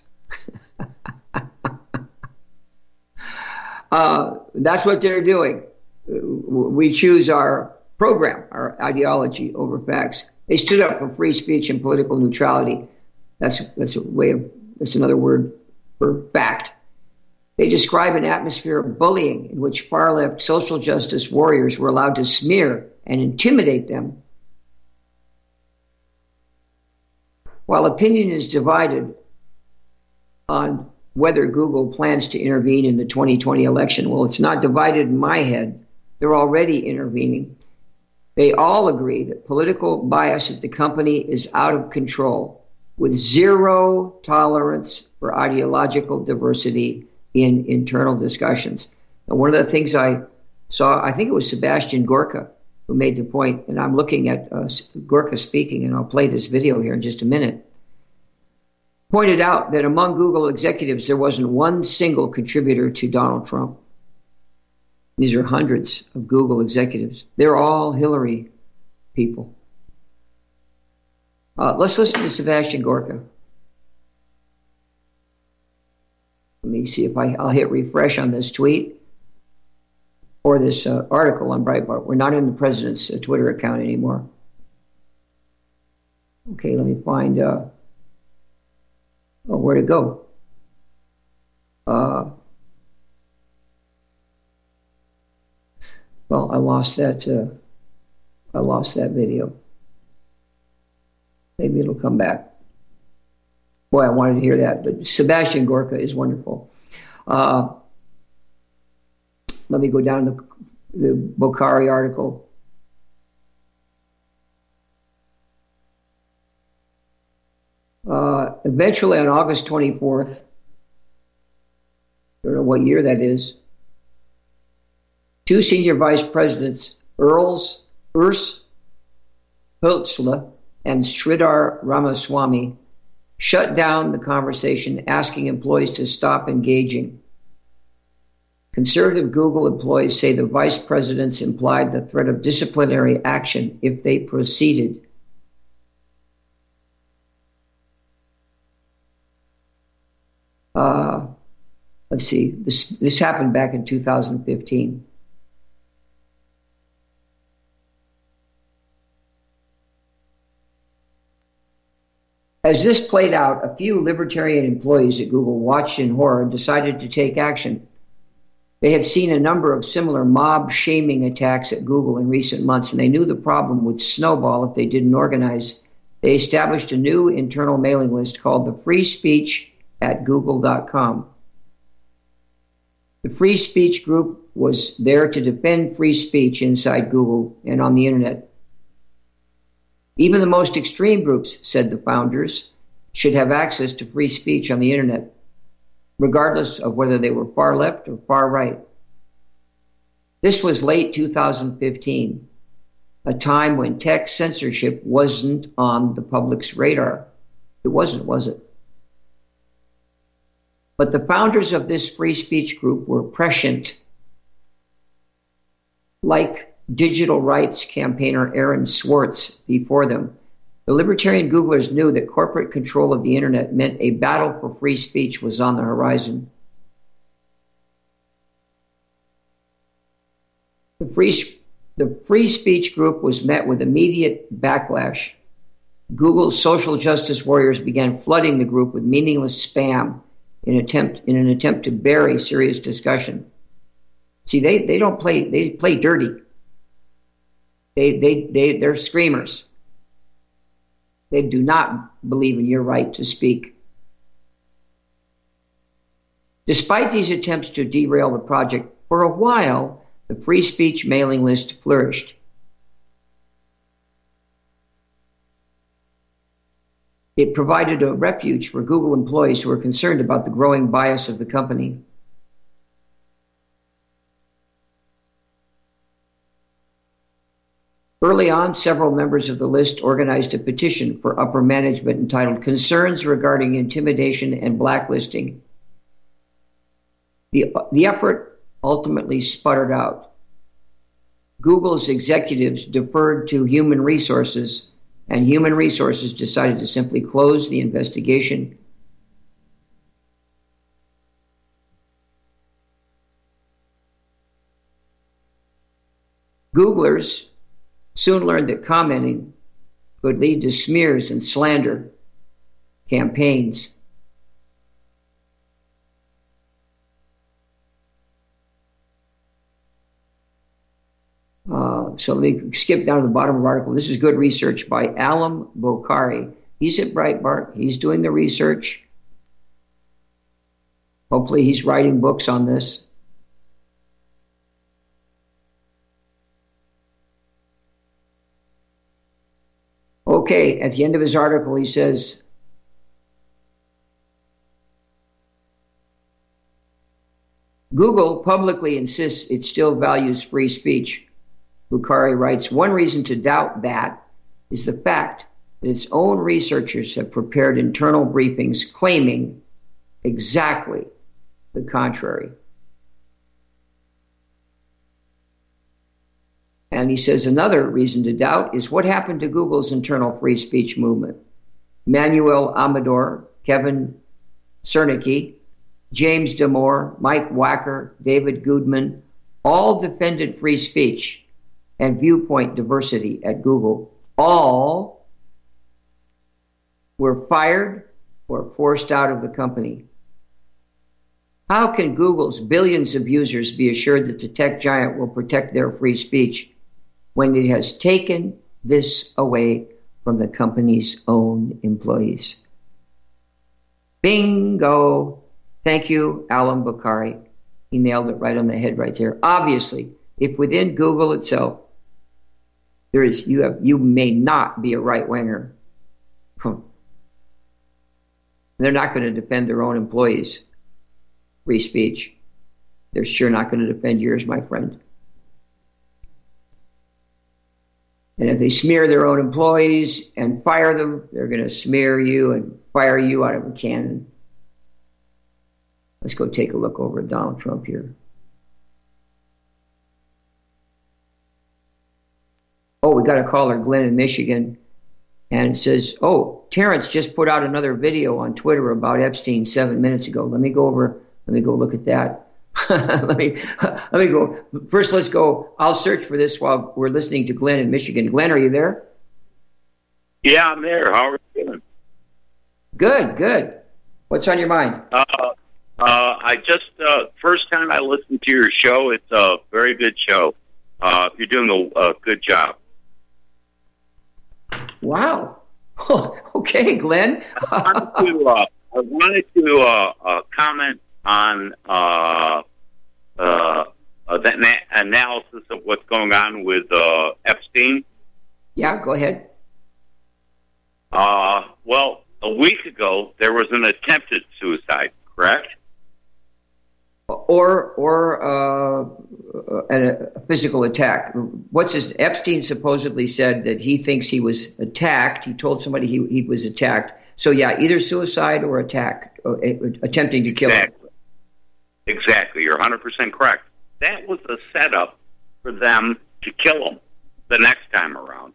uh, that's what they're doing. We choose our program, our ideology over facts. They stood up for free speech and political neutrality. That's that's a way of that's another word for fact. They describe an atmosphere of bullying in which far-left social justice warriors were allowed to smear and intimidate them. While opinion is divided on whether Google plans to intervene in the twenty twenty election, well, it's not divided in my head. They're already intervening. They all agree that political bias at the company is out of control, with zero tolerance for ideological diversity in internal discussions. And one of the things I saw, I think it was Sebastian Gorka who made the point, and I'm looking at uh, Gorka speaking, and I'll play this video here in just a minute, pointed out that among Google executives, there wasn't one single contributor to Donald Trump. These are hundreds of Google executives. They're all Hillary people. Uh, let's listen to Sebastian Gorka. Let me see if I, I'll hit refresh on this tweet or this uh, article on Breitbart. We're not in the president's uh, Twitter account anymore. Okay, let me find uh, oh, where to go. Uh, well, I lost that. Uh, I lost that video. Maybe it'll come back. Boy, I wanted to hear that. But Sebastian Gorka is wonderful. Uh, let me go down to the, the Bokhari article. Uh, eventually, on August twenty-fourth, I don't know what year that is, two senior vice presidents, Earls, Urs Hölzle and Sridhar Ramaswamy, shut down the conversation, asking employees to stop engaging. Conservative Google employees say the vice presidents implied the threat of disciplinary action if they proceeded. Uh, let's see, this, this happened back in two thousand fifteen. As this played out, a few libertarian employees at Google watched in horror and decided to take action. They had seen a number of similar mob-shaming attacks at Google in recent months, and they knew the problem would snowball if they didn't organize. They established a new internal mailing list called the Free Speech at Google dot com. The Free Speech group was there to defend free speech inside Google and on the internet. Even the most extreme groups, said the founders, should have access to free speech on the internet, regardless of whether they were far left or far right. This was late two thousand fifteen, a time when tech censorship wasn't on the public's radar. It wasn't, was it? But the founders of this free speech group were prescient, like digital rights campaigner Aaron Swartz before them. The libertarian Googlers knew that corporate control of the internet meant a battle for free speech was on the horizon. The free, the free speech group was met with immediate backlash. Google's social justice warriors began flooding the group with meaningless spam in attempt in an attempt to bury serious discussion. See, they, they don't play they play dirty. They they they they're screamers. They do not believe in your right to speak. Despite these attempts to derail the project, for a while, the free speech mailing list flourished. It provided a refuge for Google employees who were concerned about the growing bias of the company. Early on, several members of the list organized a petition for upper management entitled Concerns Regarding Intimidation and Blacklisting. The, the effort ultimately sputtered out. Google's executives deferred to human resources, and human resources decided to simply close the investigation. Googlers soon learned that commenting could lead to smears and slander campaigns. Uh, so let me skip down to the bottom of the article. This is good research by Alam Bokhari. He's at Breitbart. He's doing the research. Hopefully he's writing books on this. Okay, at the end of his article, he says, Google publicly insists it still values free speech. Bukhari writes, one reason to doubt that is the fact that its own researchers have prepared internal briefings claiming exactly the contrary. And he says another reason to doubt is what happened to Google's internal free speech movement. Manuel Amador, Kevin Cernicki, James Damore, Mike Wacker, David Goodman, all defended free speech and viewpoint diversity at Google. All were fired or forced out of the company. How can Google's billions of users be assured that the tech giant will protect their free speech when it has taken this away from the company's own employees? Bingo! Thank you, Alam Bokhari. He nailed it right on the head right there. Obviously, if within Google itself, there is you have you may not be a right-winger. They're not going to defend their own employees' free speech. They're sure not going to defend yours, my friend. And if they smear their own employees and fire them, they're going to smear you and fire you out of a cannon. Let's go take a look over at Donald Trump here. Oh, we got a caller, Glenn in Michigan, and it says, oh, Terrence just put out another video on Twitter about Epstein seven minutes ago. Let me go over, let me go look at that. let me let me go. First, let's go. I'll search for this while we're listening to Glenn in Michigan. Glenn, are you there? Yeah, I'm there. How are you doing? Good, good. What's on your mind? Uh, uh, I just, uh, first time I listened to your show, it's a very good show. Uh, you're doing a, a good job. Wow. Oh, okay, Glenn. I wanted to, uh, I wanted to uh, uh, comment on uh, uh, uh, that na- analysis of what's going on with uh, Epstein. Yeah, go ahead. Uh, well, a week ago, there was an attempted suicide, correct? Or or uh, a, a physical attack. What's his? Epstein supposedly said that he thinks he was attacked. He told somebody he, he was attacked. So, yeah, either suicide or attack, or, uh, attempting to kill exactly. him. Exactly. You're one hundred percent correct. That was a setup for them to kill him the next time around.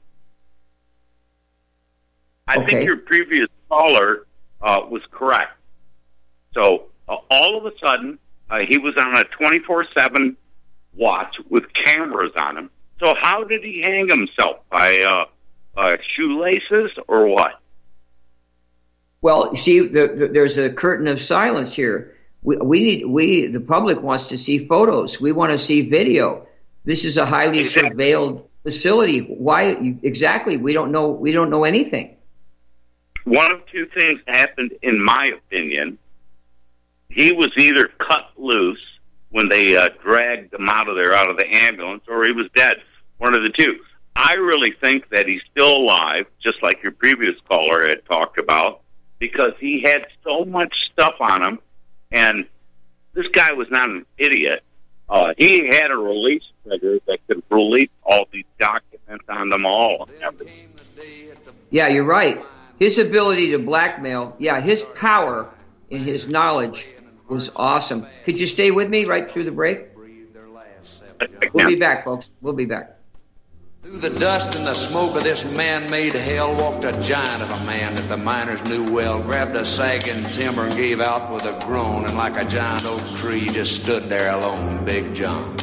I okay. think your previous caller uh, was correct. So, uh, all of a sudden, uh, he was on a twenty-four seven watch with cameras on him. So how did he hang himself? By uh, uh, shoelaces or what? Well, see, the, the, there's a curtain of silence here. We, we need, we, the public wants to see photos. We want to see video. This is a highly Exactly. surveilled facility. Why exactly? We don't know. We don't know anything. One of two things happened, in my opinion. He was either cut loose when they uh, dragged him out of there, out of the ambulance, or he was dead. One of the two. I really think that he's still alive, just like your previous caller had talked about, because he had so much stuff on him, and this guy was not an idiot. Uh, he had a release trigger that could release all these documents on them all. Yeah, you're right. His ability to blackmail, yeah, his power and his knowledge was awesome. Could you stay with me right through the break? We'll be back, folks. We'll be back. Through the dust and the smoke of this man-made hell walked a giant of a man that the miners knew well, grabbed a sagging timber and gave out with a groan, and like a giant oak tree just stood there alone, Big John.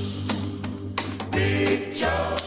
Big John.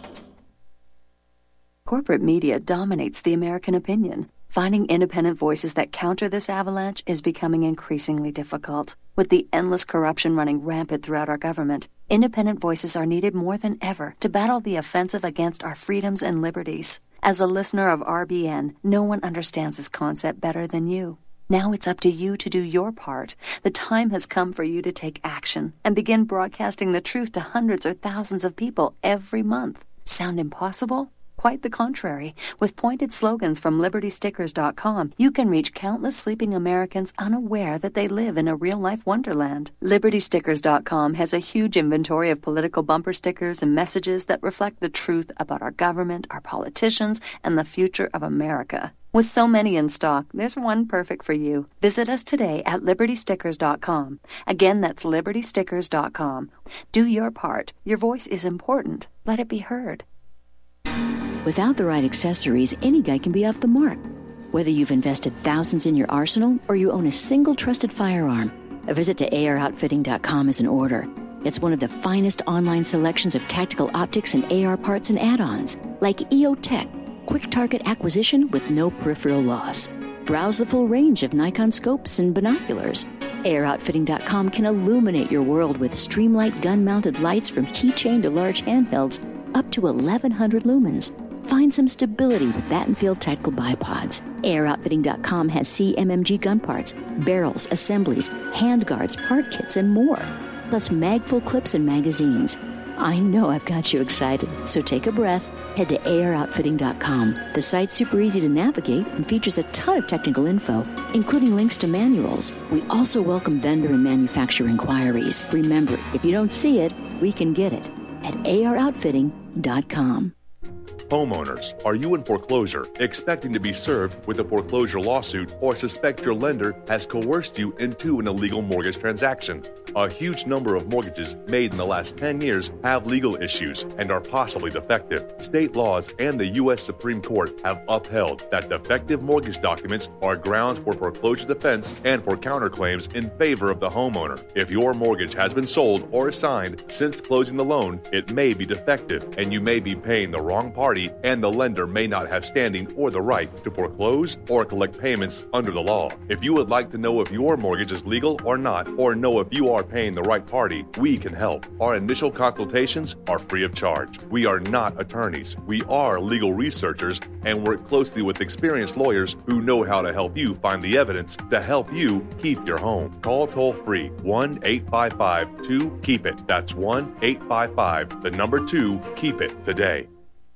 Corporate media dominates the American opinion. Finding independent voices that counter this avalanche is becoming increasingly difficult. With the endless corruption running rampant throughout our government, independent voices are needed more than ever to battle the offensive against our freedoms and liberties. As a listener of R B N, no one understands this concept better than you. Now it's up to you to do your part. The time has come for you to take action and begin broadcasting the truth to hundreds or thousands of people every month. Sound impossible? Quite the contrary. With pointed slogans from Liberty Stickers dot com, you can reach countless sleeping Americans unaware that they live in a real-life wonderland. Liberty Stickers dot com has a huge inventory of political bumper stickers and messages that reflect the truth about our government, our politicians, and the future of America. With so many in stock, there's one perfect for you. Visit us today at Liberty Stickers dot com. Again, that's Liberty Stickers dot com. Do your part. Your voice is important. Let it be heard. Without the right accessories, any guy can be off the mark. Whether you've invested thousands in your arsenal or you own a single trusted firearm, a visit to A R outfitting dot com is in order. It's one of the finest online selections of tactical optics and A R parts and add-ons, like E O Tech, quick target acquisition with no peripheral loss. Browse the full range of Nikon scopes and binoculars. A R outfitting dot com can illuminate your world with Streamlight gun-mounted lights from keychain to large handhelds, up to eleven hundred lumens. Find some stability with Battenfield Tactical Bipods. A R outfitting dot com has C M M G gun parts, barrels, assemblies, handguards, part kits, and more. Plus mag-full clips and magazines. I know I've got you excited, so take a breath. Head to A R outfitting dot com. The site's super easy to navigate and features a ton of technical info, including links to manuals. We also welcome vendor and manufacturer inquiries. Remember, if you don't see it, we can get it at A R outfitting dot com. Homeowners, are you in foreclosure, expecting to be served with a foreclosure lawsuit, or suspect your lender has coerced you into an illegal mortgage transaction? A huge number of mortgages made in the last ten years have legal issues and are possibly defective. State laws and the U S Supreme Court have upheld that defective mortgage documents are grounds for foreclosure defense and for counterclaims in favor of the homeowner. If your mortgage has been sold or assigned since closing the loan, it may be defective and you may be paying the wrong party, and the lender may not have standing or the right to foreclose or collect payments under the law. If you would like to know if your mortgage is legal or not, or know if you are paying the right party, we can help. Our initial consultations are free of charge. We are not attorneys. We are legal researchers and work closely with experienced lawyers who know how to help you find the evidence to help you keep your home. Call toll-free one eight five five two keep it. That's one eight five five, the number two, keep it today.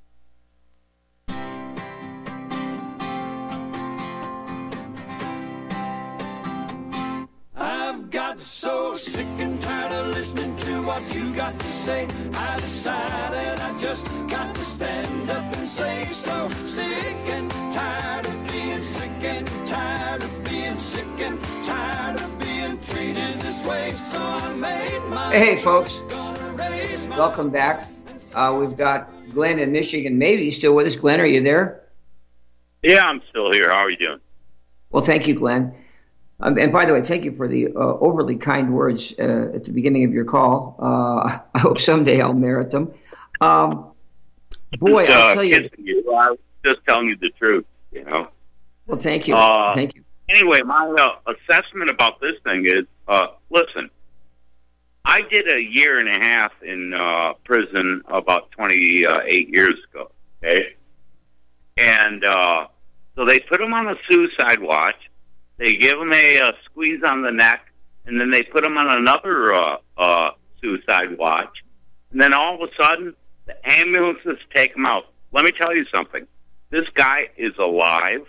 So sick and tired of listening to what you got to say. I decided I just got to stand up and say so. Sick and tired of being sick and tired of being sick and tired of being treated this way. So I made my Hey, folks. Welcome back. Uh, we've got Glenn in Michigan. Maybe he's still with us. Glenn, are you there? Yeah, I'm still here. How are you doing? Well, thank you, Glenn. Um, and by the way, thank you for the uh, overly kind words uh, at the beginning of your call. Uh, I hope someday I'll merit them. Um, Boy, uh, I'll tell you. you. I was just telling you the truth, you know. Well, thank you. Uh, thank you. Anyway, my uh, assessment about this thing is, uh, listen, I did a year and a half in uh, prison about twenty-eight years ago, okay? And uh, so they put him on a suicide watch. They give him a, a squeeze on the neck, and then they put him on another uh, uh, suicide watch. And then all of a sudden, the ambulances take him out. Let me tell you something. This guy is alive.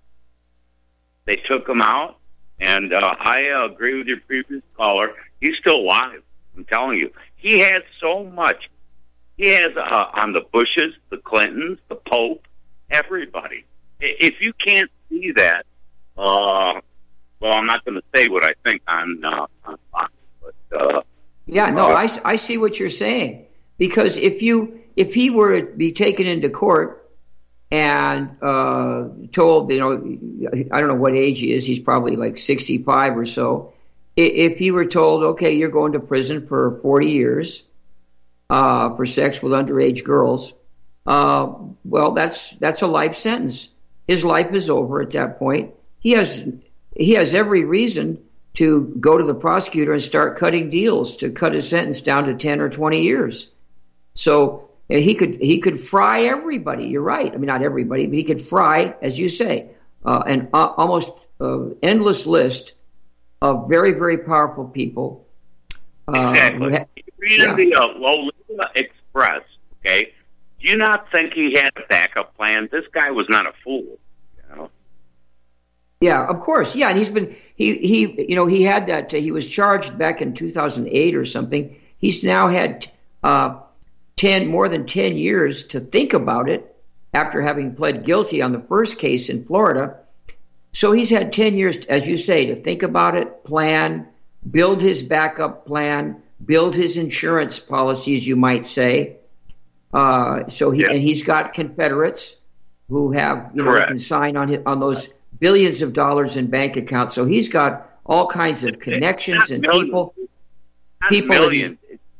They took him out, and uh, I uh, agree with your previous caller. He's still alive. I'm telling you. He has so much. He has uh, on the Bushes, the Clintons, the Pope, everybody. If you can't see that, uh, well, I'm not going to say what I think on, uh, on Fox, but uh, yeah, no, uh, I, I see what you're saying. Because if you if he were to be taken into court and uh, told, you know, I don't know what age he is, he's probably like sixty-five or so. If he were told, okay, you're going to prison for forty years uh, for sex with underage girls, uh, well, that's that's a life sentence. His life is over at that point. He has he has every reason to go to the prosecutor and start cutting deals to cut his sentence down to ten or twenty years. So he could he could fry everybody. You're right. I mean, not everybody, but he could fry, as you say, uh, an uh, almost uh, endless list of very, very powerful people. Uh, exactly. Ha- Reading yeah. the uh, Lolita Express, okay, do you not think he had a backup plan? This guy was not a fool, you know? Yeah, of course. Yeah, and he's been, he, he you know, he had that, uh, he was charged back in two thousand eight or something. He's now had uh, ten, more than ten years to think about it after having pled guilty on the first case in Florida. So he's had ten years, as you say, to think about it, plan, build his backup plan, build his insurance policies, you might say. Uh, so he, yeah. and he's got Confederates who have, you know, Correct. can sign on his, on those billions of dollars in bank accounts. So he's got all kinds of connections and millions. people. Not people that millions.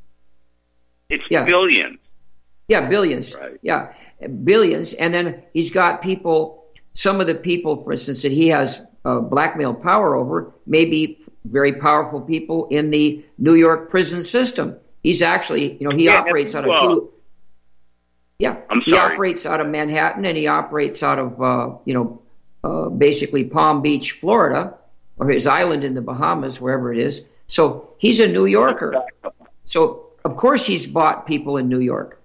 It's Yeah. billions. Yeah, billions. Right. Yeah, billions. And then he's got people, some of the people, for instance, that he has uh, blackmail power over, may be very powerful people in the New York prison system. He's actually, you know, he Yeah, operates out of well, two. Yeah, I'm he sorry. operates out of Manhattan, and he operates out of, uh, you know, uh, basically Palm Beach, Florida, or his island in the Bahamas, wherever it is. So he's a New Yorker. So, of course, he's bought people in New York.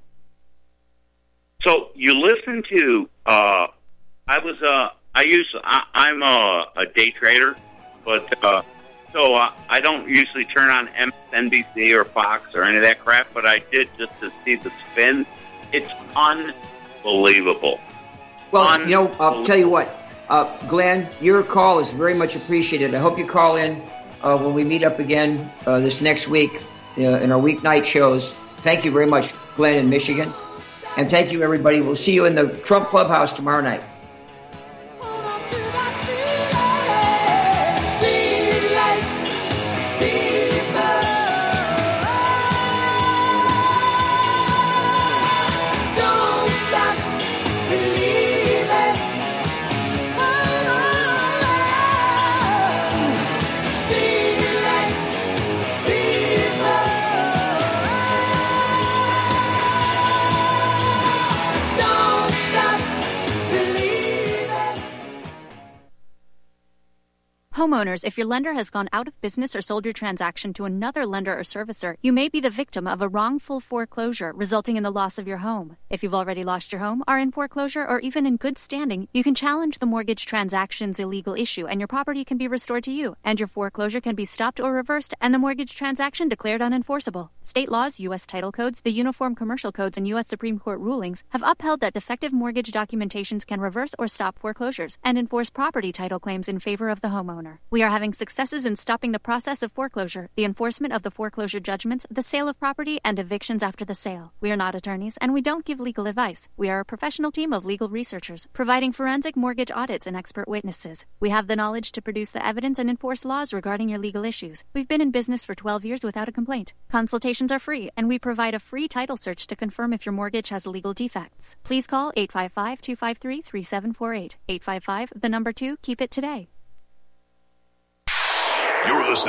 So you listen to, uh, I was, uh, I use, I, I'm a, a day trader, but, uh, so uh, I don't usually turn on M S N B C or Fox or any of that crap, but I did just to see the spin. It's unbelievable. Well, you know, I'll tell you what, uh, Glenn, your call is very much appreciated. I hope you call in uh, when we meet up again uh, this next week uh, in our weeknight shows. Thank you very much, Glenn in Michigan. And thank you, everybody. We'll see you in the Trump Clubhouse tomorrow night. Homeowners, if your lender has gone out of business or sold your transaction to another lender or servicer, you may be the victim of a wrongful foreclosure, resulting in the loss of your home. If you've already lost your home, are in foreclosure, or even in good standing, you can challenge the mortgage transaction's illegal issue, and your property can be restored to you, and your foreclosure can be stopped or reversed, and the mortgage transaction declared unenforceable. State laws, U S title codes, the Uniform Commercial Codes, and U S Supreme Court rulings have upheld that defective mortgage documentations can reverse or stop foreclosures and enforce property title claims in favor of the homeowner. more. We are having successes in stopping the process of foreclosure, the enforcement of the foreclosure judgments, the sale of property, and evictions after the sale. We are not attorneys, and we don't give legal advice. We are a professional team of legal researchers, providing forensic mortgage audits and expert witnesses. We have the knowledge to produce the evidence and enforce laws regarding your legal issues. We've been in business for twelve years without a complaint. Consultations are free, and we provide a free title search to confirm if your mortgage has legal defects. Please call eight five five, two five three, three seven four eight. eight five five, the number two, keep it today. You're listening